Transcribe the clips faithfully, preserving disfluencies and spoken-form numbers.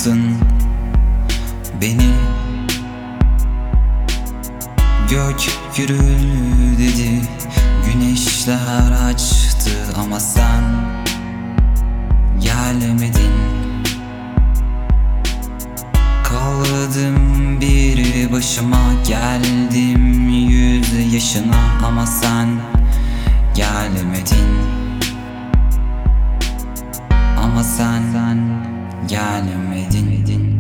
bıraktın beni. Gök gürül dedi, güneşler açtı ama sen gelmedin. Kaldım bir başıma, geldim yüz yaşına ama sen gelmedin. Ama sen gelmedin.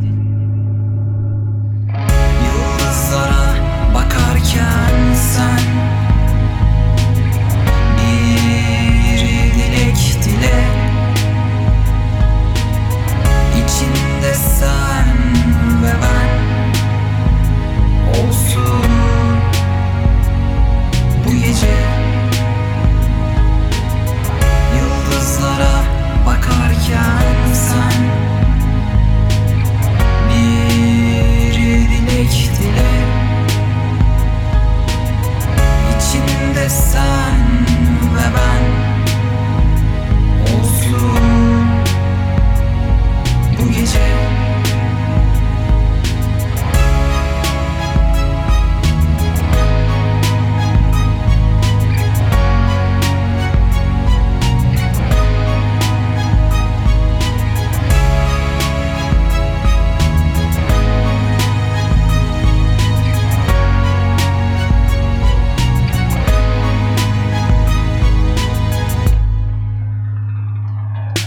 Yıldızlara bakarken sen bir dilek dile, içinde sen ve ben olsun bu gece. Yıldızlara bakarken sen bir dilek dile, içinde sen ve ben olsun bu gece.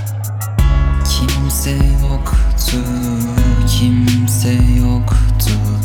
Kimse yoktu, kimse yoktu.